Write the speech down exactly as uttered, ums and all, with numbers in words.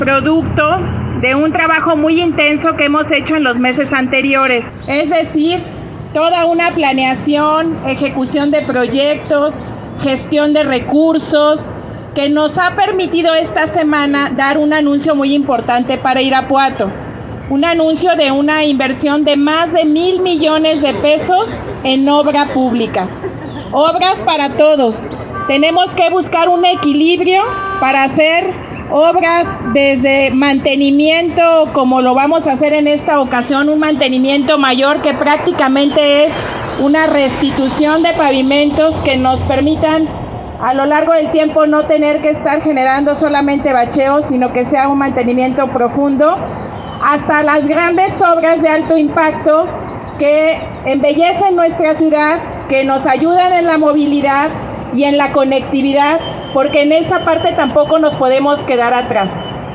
producto de un trabajo muy intenso que hemos hecho en los meses anteriores, es decir, toda una planeación, ejecución de proyectos, gestión de recursos, que nos ha permitido esta semana dar un anuncio muy importante para Irapuato, un anuncio de una inversión de más de mil millones de pesos en obra pública, obras para todos. Tenemos que buscar un equilibrio para hacer obras desde mantenimiento, como lo vamos a hacer en esta ocasión, un mantenimiento mayor que prácticamente es una restitución de pavimentos que nos permitan a lo largo del tiempo no tener que estar generando solamente bacheos, sino que sea un mantenimiento profundo, hasta las grandes obras de alto impacto que embellecen nuestra ciudad, que nos ayudan en la movilidad y en la conectividad, porque en esa parte tampoco nos podemos quedar atrás.